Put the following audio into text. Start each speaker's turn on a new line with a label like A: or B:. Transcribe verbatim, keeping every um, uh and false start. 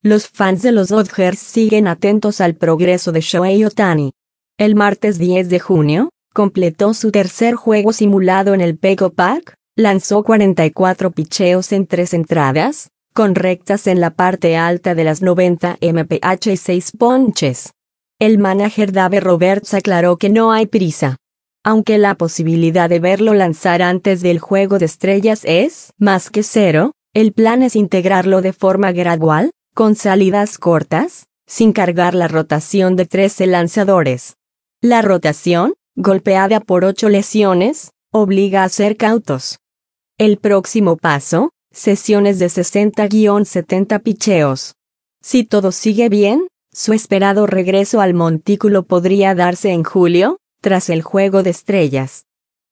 A: Los fans de los Dodgers siguen atentos al progreso de Shohei Ohtani. El martes diez de junio, completó su tercer juego simulado en el Petco Park, lanzó cuarenta y cuatro picheos en tres entradas, con rectas en la parte alta de las noventa millas por hora y seis ponches. El manager Dave Roberts aclaró que no hay prisa. Aunque la posibilidad de verlo lanzar antes del Juego de Estrellas es más que cero, el plan es integrarlo de forma gradual, con salidas cortas, sin cargar la rotación de trece lanzadores. La rotación, golpeada por ocho lesiones, obliga a ser cautos. El próximo paso, sesiones de sesenta a setenta picheos. Si todo sigue bien, su esperado regreso al montículo podría darse en julio, tras el Juego de Estrellas.